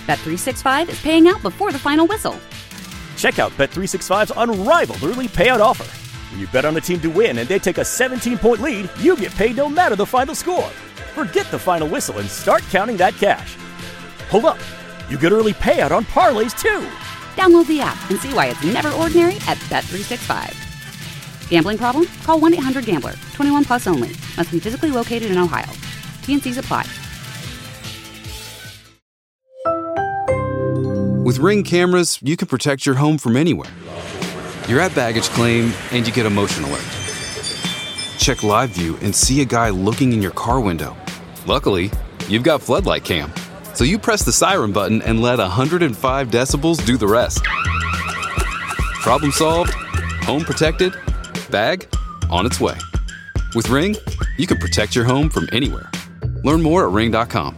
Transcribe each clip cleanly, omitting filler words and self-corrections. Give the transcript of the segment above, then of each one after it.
Bet365 is paying out before the final whistle. Check out Bet365's unrivaled early payout offer. When you bet on a team to win and they take a 17-point lead, you get paid no matter the final score. Forget the final whistle and start counting that cash. Hold up. You get early payout on parlays, too. Download the app and see why it's never ordinary at Bet365. Gambling problem? Call 1-800-GAMBLER. 21 plus only. Must be physically located in Ohio. T&Cs apply. With Ring cameras, you can protect your home from anywhere. You're at baggage claim and you get a motion alert. Check live view and see a guy looking in your car window. Luckily, you've got Floodlight Cam. So you press the siren button and let 105 decibels do the rest. Problem solved, home protected, bag on its way. With Ring, you can protect your home from anywhere. Learn more at ring.com.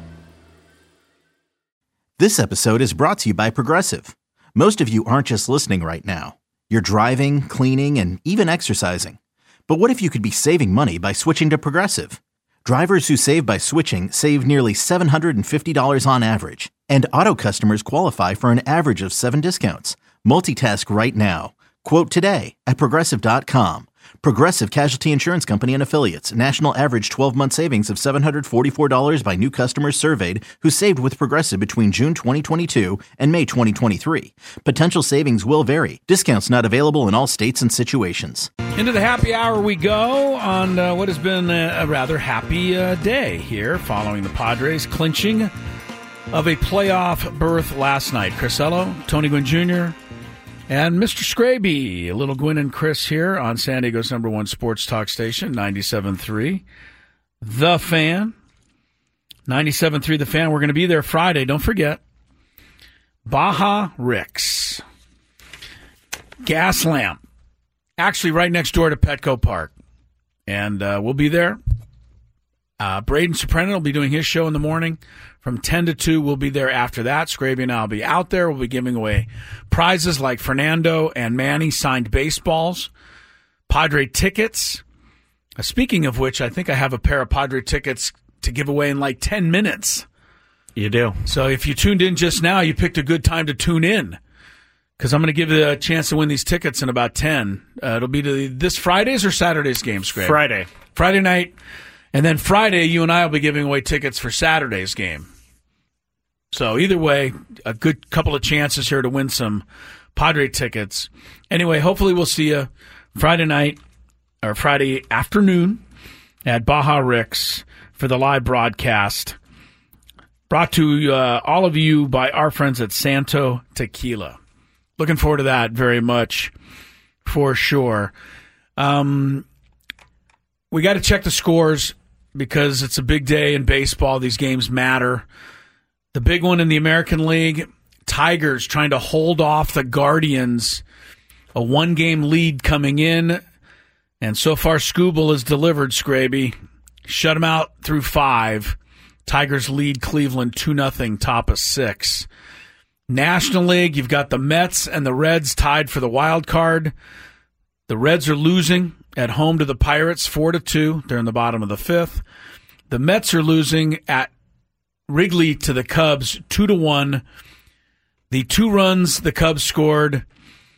This episode is brought to you by Progressive. Most of you aren't just listening right now. You're driving, cleaning, and even exercising. But what if you could be saving money by switching to Progressive? Drivers who save by switching save nearly $750 on average. And auto customers qualify for an average of 7 discounts. Multitask right now. Quote today at Progressive.com. Progressive Casualty Insurance Company and Affiliates. National average 12-month savings of $744 by new customers surveyed who saved with Progressive between June 2022 and May 2023. Potential savings will vary. Discounts not available in all states and situations. Into the happy hour we go on what has been a rather happy day here following the Padres clinching of a playoff berth last night. Chris Ello, Tony Gwynn Jr., and Mr. Scraby, Little Gwynn and Chris here on San Diego's #1 sports talk station, 97.3 The Fan. 97.3 The Fan. We're going to be there Friday. Don't forget. Baja Rick's. Gas Lamp. Actually, right next door to Petco Park. And we'll be there. Braden Soprano will be doing his show in the morning. From 10 to 2, we'll be there after that. Scraby and I will be out there. We'll be giving away prizes like Fernando and Manny signed baseballs, Padre tickets. Speaking of which, I think I have a pair of Padre tickets to give away in like 10 minutes. You do. So if you tuned in just now, you picked a good time to tune in because I'm going to give you a chance to win these tickets in about 10. It'll be to this Friday's or Saturday's game, Scraby? Friday night. And then Friday, you and I will be giving away tickets for Saturday's game. So either way, a good couple of chances here to win some Padre tickets. Anyway, hopefully we'll see you Friday night or Friday afternoon at Baja Rick's for the live broadcast. Brought to all of you by our friends at Santo Tequila. Looking forward to that very much, for sure. We got to check the scores because it's a big day in baseball. These games matter. The big one in the American League, Tigers trying to hold off the Guardians. A 1-game lead coming in. And so far, Scooble has delivered, Scraby. Shut them out through 5. Tigers lead Cleveland 2-0, top of 6. National League, you've got the Mets and the Reds tied for the wild card. The Reds are losing at home to the Pirates 4-2. They're in the bottom of the 5th. The Mets are losing at Wrigley to the Cubs 2-1. The 2 runs the Cubs scored.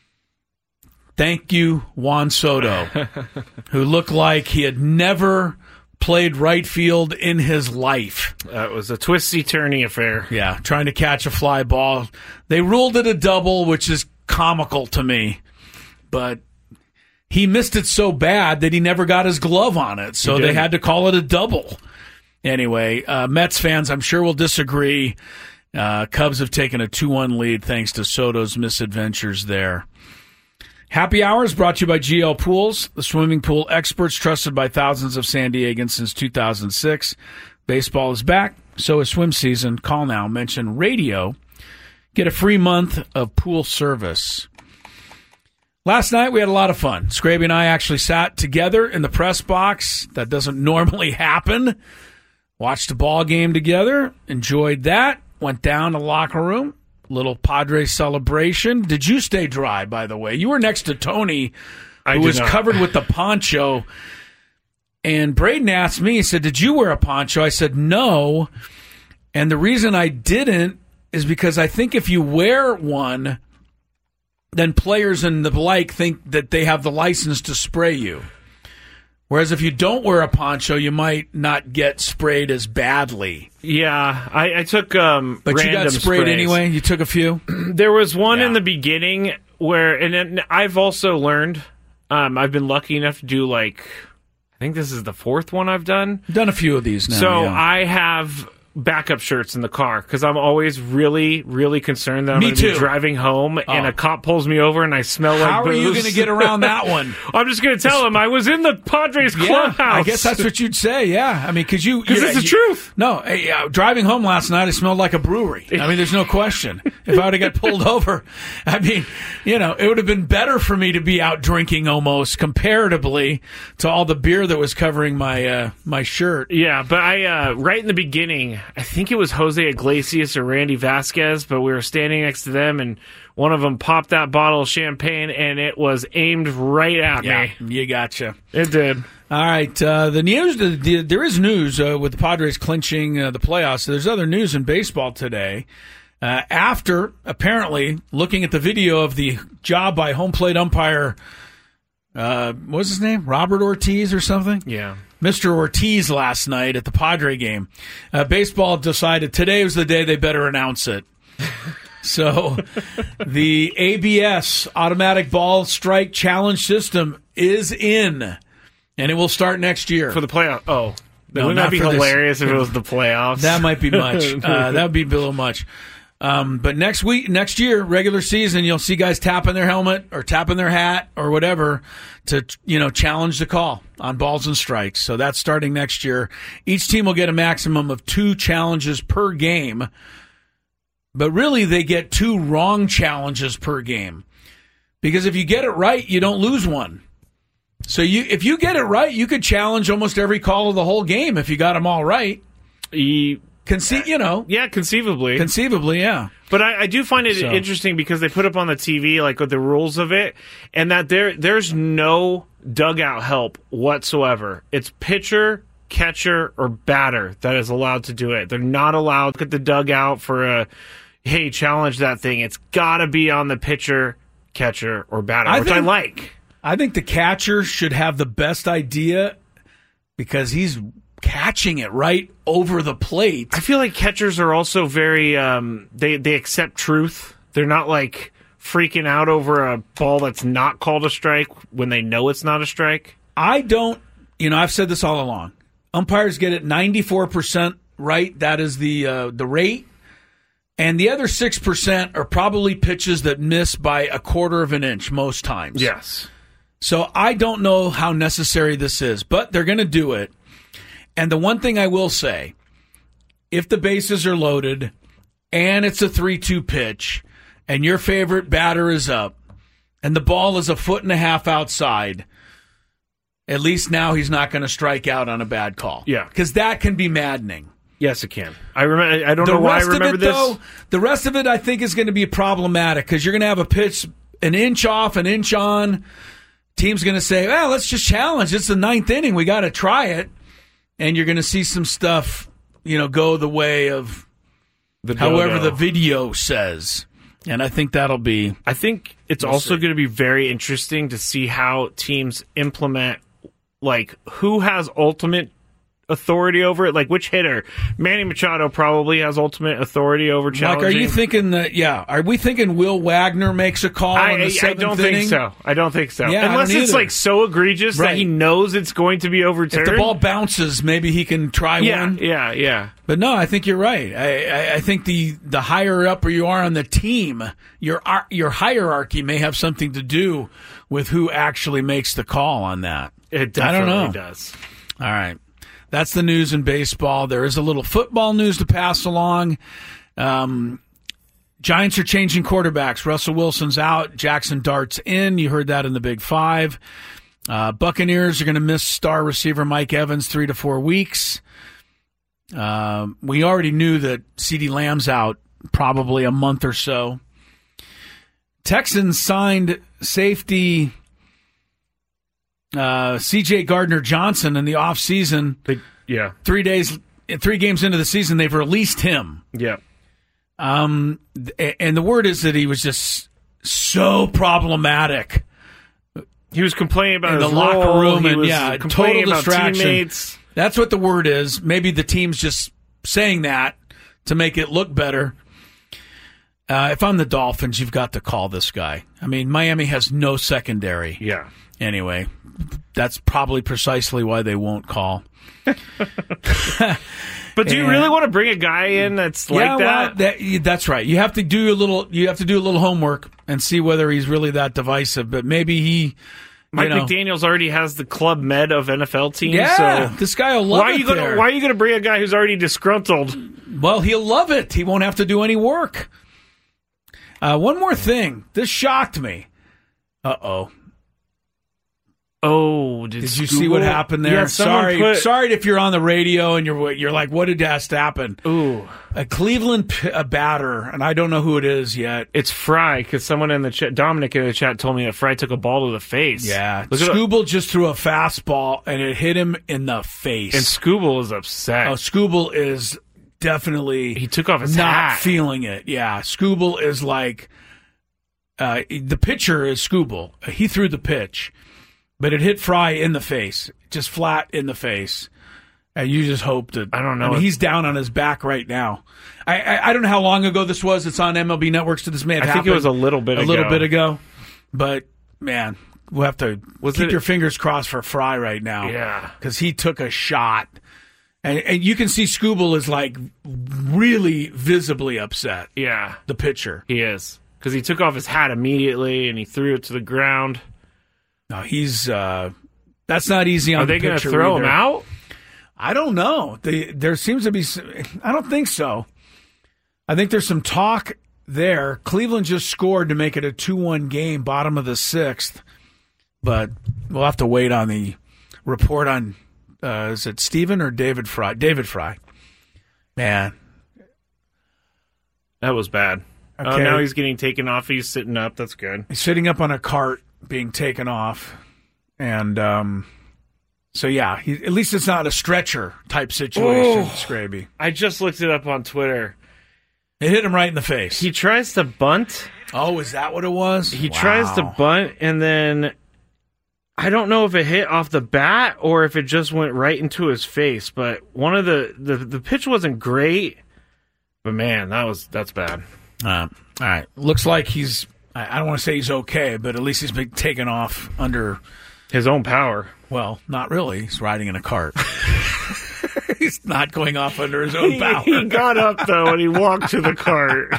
Thank you, Juan Soto, who looked like he had never played right field in his life. It was a twisty-turny affair. Yeah, trying to catch a fly ball. They ruled it a double, which is comical to me. But he missed it so bad that he never got his glove on it, so they had to call it a double. Anyway, Mets fans, I'm sure will disagree. Cubs have taken a 2-1 lead thanks to Soto's misadventures there. Happy Hour is brought to you by GL Pools, the swimming pool experts trusted by thousands of San Diegans since 2006. Baseball is back, so is swim season. Call now, mention radio. Get a free month of pool service. Last night we had a lot of fun. Scraby and I actually sat together in the press box. That doesn't normally happen. Watched a ball game together, enjoyed that, went down to the locker room, little Padre celebration. Did you stay dry, by the way? You were next to Tony, who was covered with the poncho. And Braden asked me, he said, did you wear a poncho? I said, no. And the reason I didn't is because I think if you wear one, then players and the like think that they have the license to spray you. Whereas if you don't wear a poncho, you might not get sprayed as badly. Yeah, I took but you got sprayed sprays. anyway? You took a few? There was one in the beginning where, and then I've also learned, I've been lucky enough to do I think this is the fourth one I've done. Done a few of these now. So I have backup shirts in the car because I'm always really, really concerned that I'm going to be driving home and a cop pulls me over and I smell like booze. How are you going to get around that one? I'm just going to tell him I was in the Padres clubhouse. I guess that's what you'd say, yeah. I mean, because it's the truth. No, driving home last night, it smelled like a brewery. I mean, there's no question. If I would have got pulled over, I mean, it would have been better for me to be out drinking almost comparatively to all the beer that was covering my my shirt. Yeah, but I right in the beginning, I think it was Jose Iglesias or Randy Vasquez, but we were standing next to them, and one of them popped that bottle of champagne, and it was aimed right at me. You gotcha. It did. All right. The news. There is news with the Padres clinching the playoffs. There's other news in baseball today. After apparently looking at the video of the job by home plate umpire, what was his name? Robert Ortiz or something? Yeah. Mr. Ortiz last night at the Padre game. Baseball decided today was the day they better announce it. So the ABS, Automatic Ball Strike Challenge System, is in, and it will start next year. For the playoffs. Oh. Wouldn't that be hilarious if it was the playoffs? That might be much. That would be a little much. But next year, regular season, you'll see guys tapping their helmet or tapping their hat or whatever to, challenge the call on balls and strikes. So that's starting next year. Each team will get a maximum of 2 challenges per game. But really, they get 2 wrong challenges per game. Because if you get it right, you don't lose one. So if you get it right, you could challenge almost every call of the whole game if you got them all right. Yeah, conceivably. Conceivably, yeah. But I do find it interesting because they put up on the TV with the rules of it, and that there's no dugout help whatsoever. It's pitcher, catcher, or batter that is allowed to do it. They're not allowed to get the dugout for hey, challenge that thing. It's got to be on the pitcher, catcher, or batter, I like. I think the catcher should have the best idea because he's catching it right over the plate. I feel like catchers are also very they accept truth. They're not freaking out over a ball that's not called a strike when they know it's not a strike. I don't, I've said this all along. Umpires get it 94% right. That is the rate. And the other 6% are probably pitches that miss by a quarter of an inch most times. Yes. So I don't know how necessary this is, but they're going to do it. And the one thing I will say, if the bases are loaded and it's a 3-2 pitch and your favorite batter is up and the ball is 1.5 feet outside, at least now he's not going to strike out on a bad call. Yeah. Because that can be maddening. Yes, it can. I don't know why I remember this. Though, the rest of it, I think, is going to be problematic because you're going to have a pitch an inch off, an inch on. Team's going to say, well, let's just challenge. It's the 9th inning. We got to try it. And you're going to see some stuff, go the way of however the video says. And I think that'll be... I think it's also going to be very interesting to see how teams implement, who has ultimate authority over it, which hitter. Manny Machado probably has ultimate authority over challenging. Are you thinking are we thinking Will Wagner makes a call in the 7th inning? I don't think so. Yeah, unless it's so egregious that he knows it's going to be overturned. If the ball bounces, maybe he can try one. Yeah. But no, I think you're right. I think the higher up you are on the team, your hierarchy may have something to do with who actually makes the call on that. It definitely does. All right. That's the news in baseball. There is a little football news to pass along. Giants are changing quarterbacks. Russell Wilson's out. Jackson Dart's in. You heard that in the Big Five. Buccaneers are going to miss star receiver Mike Evans 3 to 4 weeks. We already knew that CeeDee Lamb's out probably a month or so. Texans signed safety C.J. Gardner-Johnson in the offseason. 3 games into the season, they've released him. Yeah. And the word is that he was just so problematic. He was complaining about in his the locker room, and total distraction. Teammates. That's what the word is. Maybe the team's just saying that to make it look better. If I'm the Dolphins, you've got to call this guy. I mean, Miami has no secondary. Yeah. Anyway, that's probably precisely why they won't call. But do you really want to bring a guy in that's like that? Well, that's right. You have to do a little homework and see whether he's really that divisive. But maybe Mike McDaniels already has the Club Med of NFL teams. Yeah, so this guy will love it. Why are you going to bring a guy who's already disgruntled? Well, he'll love it. He won't have to do any work. One more thing. This shocked me. Uh-oh. Oh, did you see what happened there? Yeah, sorry if you're on the radio and you're like, what did just happen? Ooh, a Cleveland batter, and I don't know who it is yet. It's Fry, because someone in the chat, Dominic in the chat, told me that Fry took a ball to the face. Yeah, Skubal just threw a fastball and it hit him in the face. And Skubal is upset. Oh, Skubal is definitely he took off his not hat. Feeling it. Yeah, Skubal is like the pitcher is Skubal. He threw the pitch. But it hit Fry in the face, just flat in the face. And you just hope that... I don't know. I mean, he's down on his back right now. I don't know how long ago this was. It's on MLB Network, so this may have happened. I think it was a little bit ago. But, man, we'll have to keep your fingers crossed for Fry right now. Yeah. Because he took a shot. And you can see Skubal is, like, really visibly upset. Yeah. The pitcher. He is. Because he took off his hat immediately, and he threw it to the ground. No, he's that's not easy on the pitcher. Are they going to throw him out? I don't know. There seems to be... I don't think so. I think there's some talk there. Cleveland just scored to make it a 2-1 game, bottom of the 6th. But we'll have to wait on the report on... is it Steven or David Fry? David Fry. Man. That was bad. Okay. Oh, now he's getting taken off. He's sitting up. That's good. He's sitting up on a cart, being taken off, and so yeah, at least it's not a stretcher type situation. Scraby. I just looked it up on Twitter. It hit him right in the face. He tries to bunt. Oh, is that what it was? He tries to bunt, and then I don't know if it hit off the bat or if it just went right into his face. But one of the pitch wasn't great. But man, that's bad. All right, looks like he's. I don't want to say he's okay, but at least he's been taken off under his own power. Well, not really. He's riding in a cart. He's not going off under his own power. He got up, though, and he walked to the cart.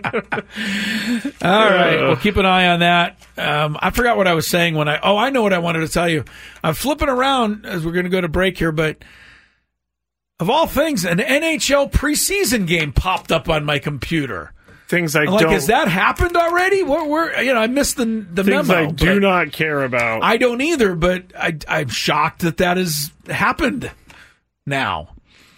All right. We'll keep an eye on that. I forgot what I was saying when I know what I wanted to tell you. I'm flipping around as we're going to go to break here, but of all things, an NHL preseason game popped up on my computer. Things has that happened already? I missed the things memo. I do not care about. I don't either, but I'm shocked that has happened now.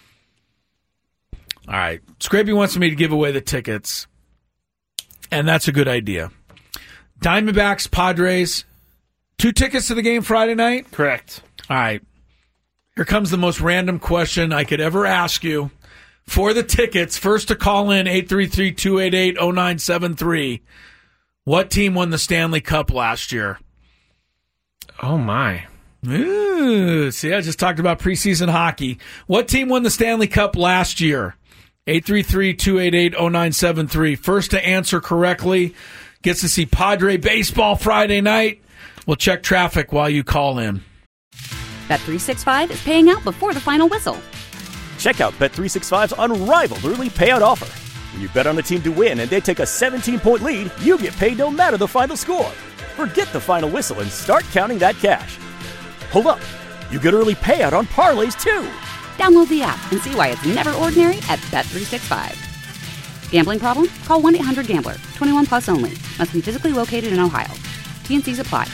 All right. Scrappy wants me to give away the tickets, and that's a good idea. Diamondbacks, Padres, 2 tickets to the game Friday night? Correct. All right. Here comes the most random question I could ever ask you. For the tickets, first to call in, 833-288-0973. What team won the Stanley Cup last year? Oh, my. Ooh, see, I just talked about preseason hockey. What team won the Stanley Cup last year? 833-288-0973. First to answer correctly gets to see Padre baseball Friday night. We'll check traffic while you call in. Bet365 is paying out before the final whistle. Check out Bet365's unrivaled early payout offer. When you bet on a team to win and they take a 17-point lead, you get paid no matter the final score. Forget the final whistle and start counting that cash. Hold up. You get early payout on parlays, too. Download the app and see why it's never ordinary at Bet365. Gambling problem? Call 1-800-GAMBLER. 21 plus only. Must be physically located in Ohio. T&Cs apply.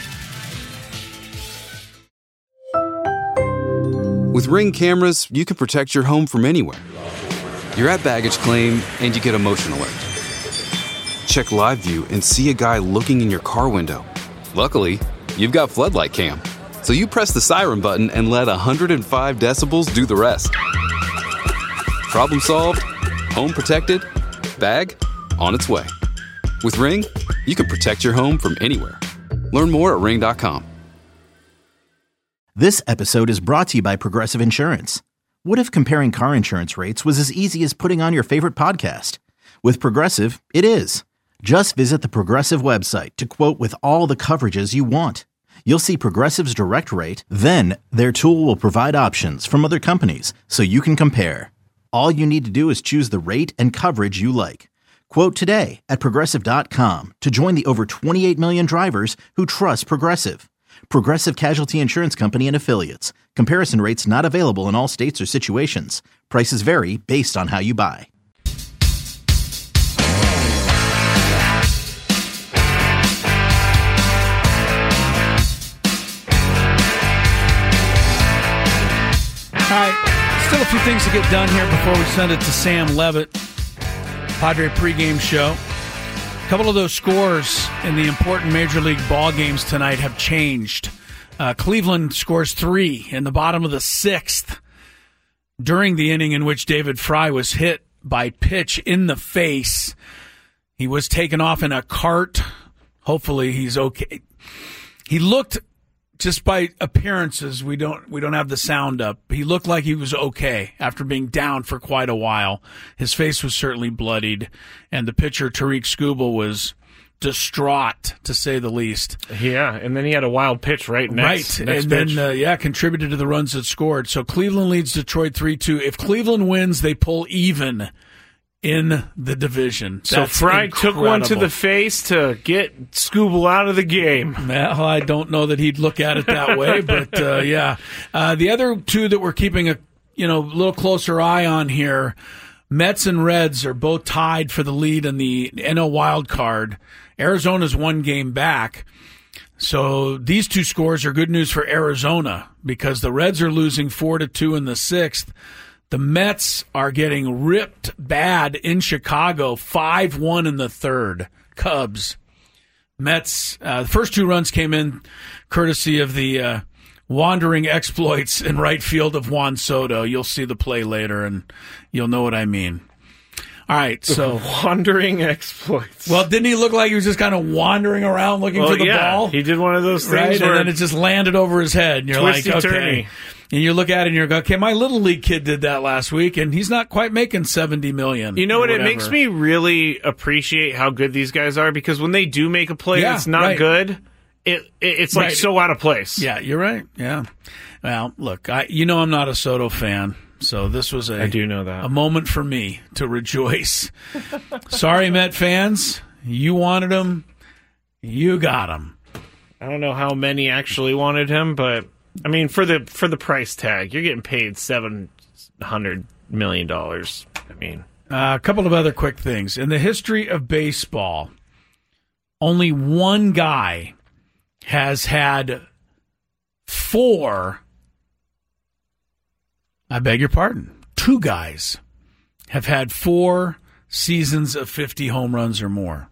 With Ring cameras, you can protect your home from anywhere. You're at baggage claim and you get a motion alert. Check live view and see a guy looking in your car window. Luckily, you've got floodlight cam. So you press the siren button and let 105 decibels do the rest. Problem solved? Home protected? bag on its way. With Ring, you can protect your home from anywhere. Learn more at ring.com. This episode is brought to you by Progressive Insurance. What if comparing car insurance rates was as easy as putting on your favorite podcast? With Progressive, it is. Just visit the Progressive website to quote with all the coverages you want. You'll see Progressive's direct rate, then their tool will provide options from other companies so you can compare. All you need to do is choose the rate and coverage you like. Quote today at Progressive.com to join the over 28 million drivers who trust Progressive. Progressive Casualty Insurance Company and Affiliates. Comparison rates not available in all states or situations. Prices vary based on how you buy. All right, still a few things to get done here before we send it to Sam Levitt, Padre pregame show. A couple of those scores in the important Major League ball games tonight have changed. Cleveland scores 3 in the bottom of the 6th during the inning in which David Fry was hit by pitch in the face. He was taken off in a cart. Hopefully he's okay. He looked, just by appearances, we don't have the sound up. He looked like he was okay after being down for quite a while. His face was certainly bloodied, and the pitcher, Tariq Skubal, was distraught, to say the least. Yeah, and then he had a wild pitch next and pitch. Then contributed to the runs that scored. So Cleveland leads Detroit 3-2. If Cleveland wins, they pull even in the division. So Fry took one to the face to get Skubal out of the game. Well, I don't know that he'd look at it that way, but yeah. The other two that we're keeping a little closer eye on here, Mets and Reds are both tied for the lead in the NL wild card. Arizona's 1 game back. So these two scores are good news for Arizona because the Reds are losing 4-2 in the 6th. The Mets are getting ripped bad in Chicago, 5-1 in the 3rd. Cubs. Mets, the first 2 runs came in courtesy of the wandering exploits in right field of Juan Soto. You'll see the play later, and you'll know what I mean. All right, so wandering exploits. Well, didn't he look like he was just kind of wandering around looking for the ball? He did one of those things, right? And then it just landed over his head, and you're like, okay. And you look at it and you're like, okay, my little league kid did that last week, and he's not quite making $70 million. You know what? It makes me really appreciate how good these guys are because when they do make a play that's not good, it's like so out of place. Yeah, you're right. Yeah. Well, look, I'm not a Soto fan. So this was I do know that. A moment for me to rejoice. Sorry, Met fans. You wanted him. You got him. I don't know how many actually wanted him, but I mean, for the price tag, you're getting paid $700 million. I mean, a couple of other quick things. In the history of baseball, only one guy has had 4. I beg your pardon. 2 guys have had 4 seasons of 50 home runs or more.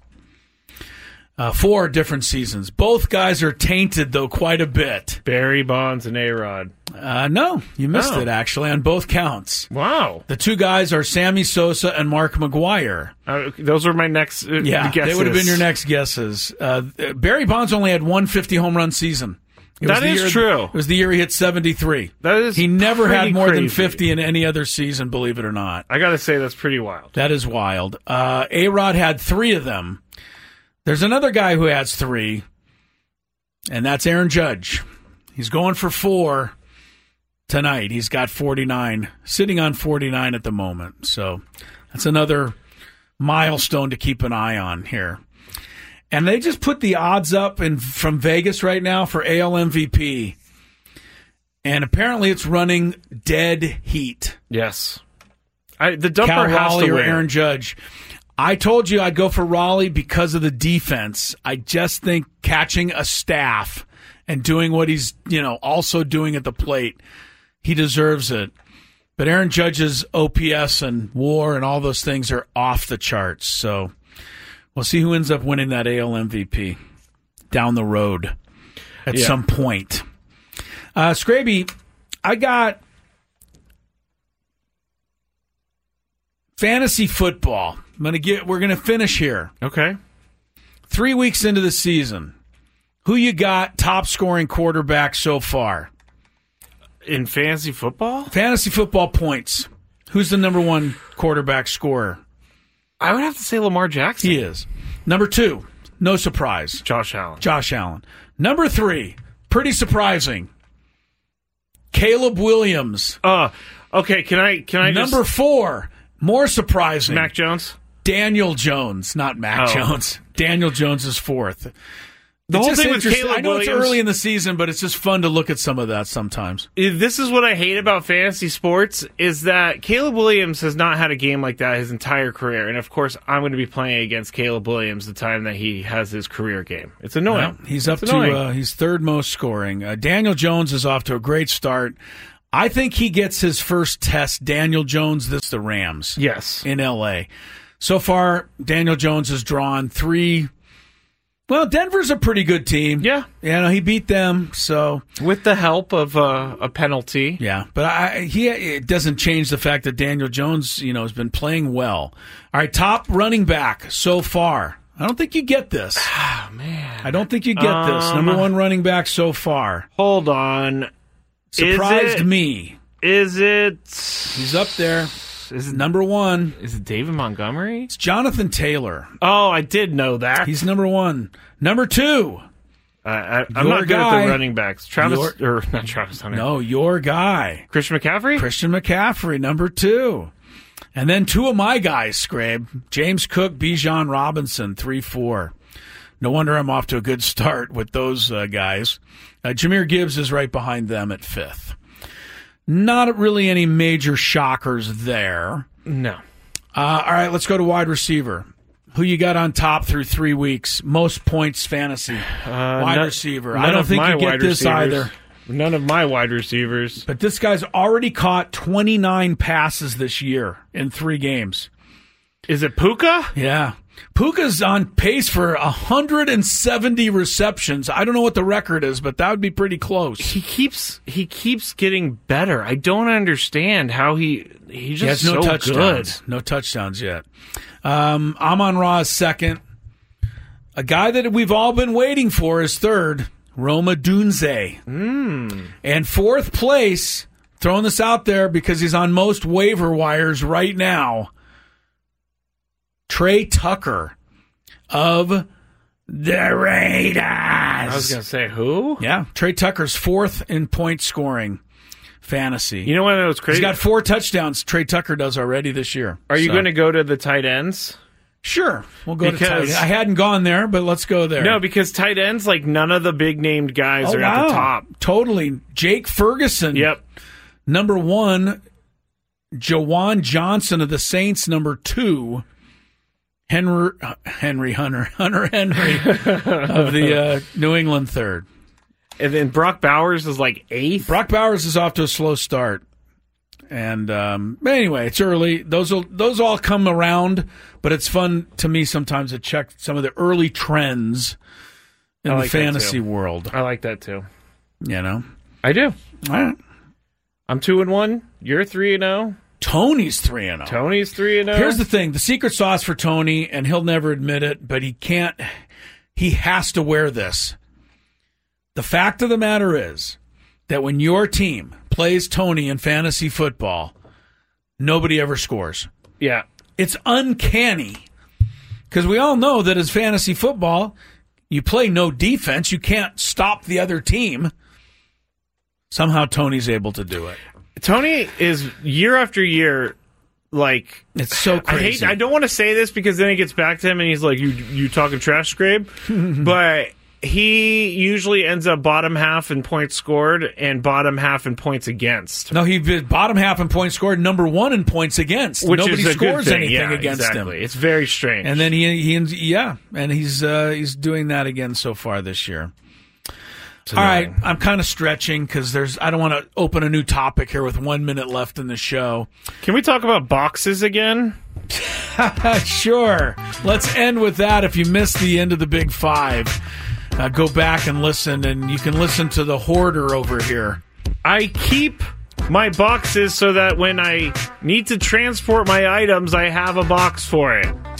4 different seasons. Both guys are tainted, though, quite a bit. Barry Bonds and A-Rod. No, you missed it, actually, on both counts. Wow. The 2 guys are Sammy Sosa and Mark McGwire. Those were my next guesses. They would have been your next guesses. Barry Bonds only had 1 50 home run season. That is true. It was the year he hit 73. That is He never had more crazy. than 50 in any other season, believe it or not. I got to say, that's pretty wild. That is wild. A-Rod had 3 of them. There's another guy who has 3, and that's Aaron Judge. He's going for 4 tonight. He's got 49, sitting on 49 at the moment. So that's another milestone to keep an eye on here. And they just put the odds up from Vegas right now for AL MVP. And apparently it's running dead heat. Yes. The dumper Cal has Raleigh to or win. Aaron Judge. I told you I'd go for Raleigh because of the defense. I just think catching a staff and doing what he's, also doing at the plate, he deserves it. But Aaron Judge's OPS and WAR and all those things are off the charts. So we'll see who ends up winning that AL MVP down the road at some point. Scraby, I got fantasy football. We're gonna finish here. Okay. 3 weeks into the season, who you got top scoring quarterback so far? In fantasy football? Fantasy football points. Who's the number one quarterback scorer? I would have to say Lamar Jackson. He is. Number 2, no surprise. Josh Allen. Josh Allen. Number 3, pretty surprising. Caleb Williams. Okay, can I Number 4, more surprising. Mac Jones? Daniel Jones, not Mac Jones. Daniel Jones is 4th. The whole thing with Caleb I know Williams, it's early in the season, but it's just fun to look at some of that sometimes. This is what I hate about fantasy sports, is that Caleb Williams has not had a game like that his entire career. And, of course, I'm going to be playing against Caleb Williams the time that he has his career game. It's annoying. Well, he's up to he's third most scoring. Daniel Jones is off to a great start. I think he gets his first test, Daniel Jones, the Rams. Yes. In L.A. So far, Daniel Jones has drawn 3. Well, Denver's a pretty good team. Yeah. He beat them, so. With the help of a penalty. Yeah, but it doesn't change the fact that Daniel Jones, has been playing well. All right, top running back so far. I don't think you get this. Oh, man. I don't think you get this. Number 1 running back so far. Hold on. Surprised me. Is it? He's up there. Is it number 1? Is it David Montgomery? It's Jonathan Taylor. Oh, I did know that. He's number 1. Number 2. I'm not good at the running backs. Not Travis Hunter. No, your guy. Christian McCaffrey? Christian McCaffrey, number 2. And then 2 of my guys, Scrabe. James Cook, Bijan Robinson, 3-4. No wonder I'm off to a good start with those guys. Jahmyr Gibbs is right behind them at 5th. Not really any major shockers there. No. All right, let's go to wide receiver. Who you got on top through 3 weeks? Most points fantasy. Wide receiver. I don't think you get this either. None of my wide receivers. But this guy's already caught 29 passes this year in 3 games. Is it Puka? Yeah. Puka's on pace for 170 receptions. I don't know what the record is, but that would be pretty close. He keeps getting better. I don't understand how he just has no so touchdowns. good. No touchdowns yet. Amon-Ra is 2nd. A guy that we've all been waiting for is 3rd. Rome Odunze. And 4th place, throwing this out there because he's on most waiver wires right now, Trey Tucker of the Raiders. I was going to say, who? Yeah, Trey Tucker's 4th in point scoring fantasy. You know what was crazy? He's got 4 touchdowns. Trey Tucker does already this year. Are you going to go to the tight ends? Sure. We'll go to tight ends. I hadn't gone there, but let's go there. No, because tight ends, like none of the big-named guys are at the top. Totally. Jake Ferguson. Yep. Number 1. Jawan Johnson of the Saints, number 2. Hunter Henry of the New England, 3rd. And then Brock Bowers is like 8th. Brock Bowers is off to a slow start. And anyway, it's early. Those all come around, but it's fun to me sometimes to check some of the early trends in the fantasy world. I like that too. I do. All right. I'm 2-1. You're 3-0. Tony's 3-0. Tony's 3-0. Here's the thing: the secret sauce for Tony, and he'll never admit it, but he can't. He has to wear this. The fact of the matter is that when your team plays Tony in fantasy football, nobody ever scores. Yeah, it's uncanny because we all know that as fantasy football, you play no defense. You can't stop the other team. Somehow Tony's able to do it. Tony is year after year, like, it's so crazy. I don't want to say this because then he gets back to him and he's like, you talking trash, Scrabe? But he usually ends up bottom half in points scored and bottom half in points against. No, he bottom half in points scored, number 1 in points against. Which nobody is scores anything against exactly. him. It's very strange. And then he's doing that again so far this year. All right, I'm kind of stretching because I don't want to open a new topic here with 1 minute left in the show. Can we talk about boxes again? Sure. Let's end with that. If you missed the end of the Big Five, go back and listen, and you can listen to the hoarder over here. I keep my boxes so that when I need to transport my items, I have a box for it.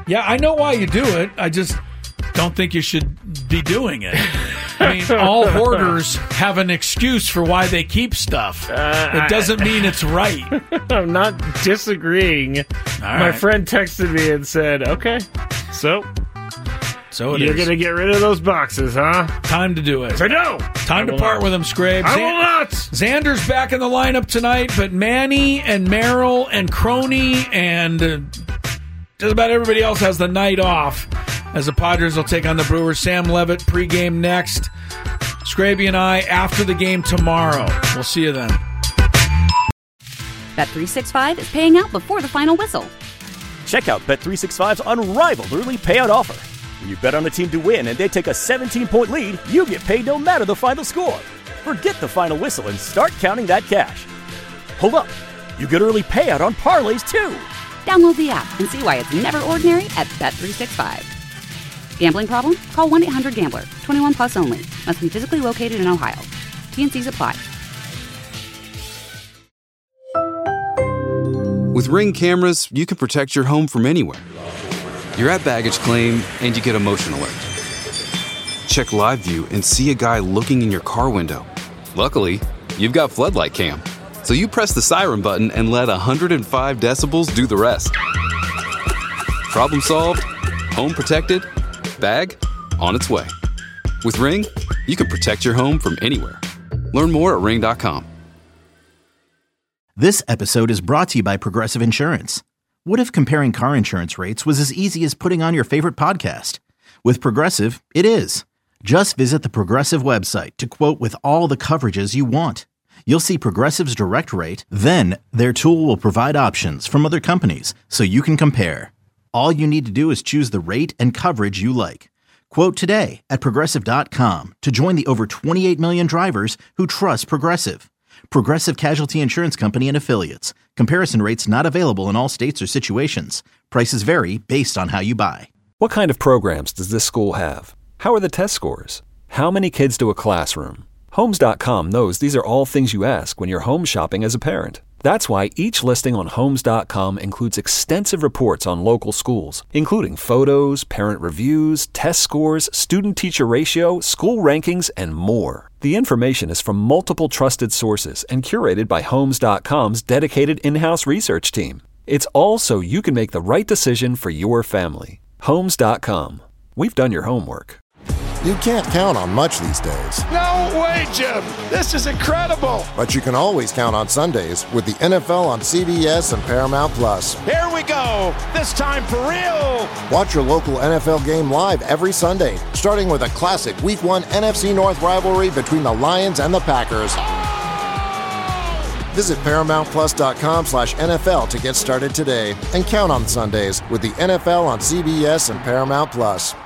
Yeah, I know why you do it. I just don't think you should be doing it. I mean, all hoarders have an excuse for why they keep stuff. It doesn't mean it's right. I'm not disagreeing. My friend texted me and said, okay, so you're going to get rid of those boxes, huh? Time to do it. I know. Time to part with them, Scrape. I will not. Xander's back in the lineup tonight, but Manny and Merrill and Crony and just about everybody else has the night off as the Padres will take on the Brewers. Sam Levitt pregame next. Scraby and I after the game tomorrow. We'll see you then. Bet365 is paying out before the final whistle. Check out Bet365's unrivaled early payout offer. When you bet on a team to win and they take a 17-point lead, you get paid no matter the final score. Forget the final whistle and start counting that cash. Hold up. You get early payout on parlays, too. Download the app and see why it's never ordinary at Bet365. Gambling problem? Call 1-800-GAMBLER. 21 plus only. Must be physically located in Ohio. T&Cs apply. With Ring cameras, you can protect your home from anywhere. You're at baggage claim and you get a motion alert. Check live view and see a guy looking in your car window. Luckily, you've got floodlight cam. So you press the siren button and let 105 decibels do the rest. Problem solved. Home protected. Bag on its way. With Ring, you can protect your home from anywhere. Learn more at Ring.com. This episode is brought to you by Progressive Insurance. What if comparing car insurance rates was as easy as putting on your favorite podcast? With Progressive, it is. Just visit the Progressive website to quote with all the coverages you want. You'll see Progressive's direct rate, then their tool will provide options from other companies so you can compare. All you need to do is choose the rate and coverage you like. Quote today at Progressive.com to join the over 28 million drivers who trust Progressive. Progressive Casualty Insurance Company and Affiliates. Comparison rates not available in all states or situations. Prices vary based on how you buy. What kind of programs does this school have? How are the test scores? How many kids to a classroom? Homes.com knows these are all things you ask when you're home shopping as a parent. That's why each listing on Homes.com includes extensive reports on local schools, including photos, parent reviews, test scores, student-teacher ratio, school rankings, and more. The information is from multiple trusted sources and curated by Homes.com's dedicated in-house research team. It's all so you can make the right decision for your family. Homes.com. We've done your homework. You can't count on much these days. No way, Jim. This is incredible. But you can always count on Sundays with the NFL on CBS and Paramount Plus. Here we go. This time for real. Watch your local NFL game live every Sunday, starting with a classic Week 1 NFC North rivalry between the Lions and the Packers. Visit ParamountPlus.com/NFL to get started today and count on Sundays with the NFL on CBS and Paramount Plus.